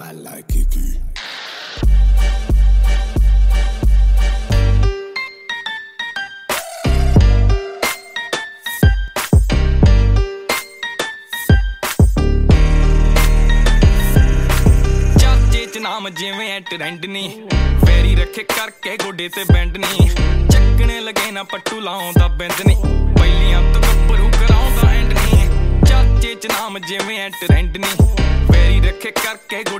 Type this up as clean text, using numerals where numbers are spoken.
man like Kiki. ਨਾਮ ਜਿਵੇਂ ਐ ਟ੍ਰੈਂਡ ਨੀ ਫੇਰੀ ਰੱਖੇ ਕਰਕੇ ਗੋਡੇ ਤੇ ਬੈਂਡ ਨੀ ਚੱਕਣੇ ਲਗੇ ਨਾ ਪੱਟੂ ਲਾਉਂਦਾ ਬਿੰਦ ਨੀ ਪਹਿਲੀਆਂ ਤੋਂ ਗੱਭਰੂ ਕਰਾਉਂਦਾ ਐਂਡ ਨੀ ਚਾਚੇ ਚ ਨਾਮ ਜਿਵੇਂ ਐ ਟ੍ਰੈਂਡ ਨੀ ਫੇਰੀ ਰੱਖੇ ਕਰਕੇ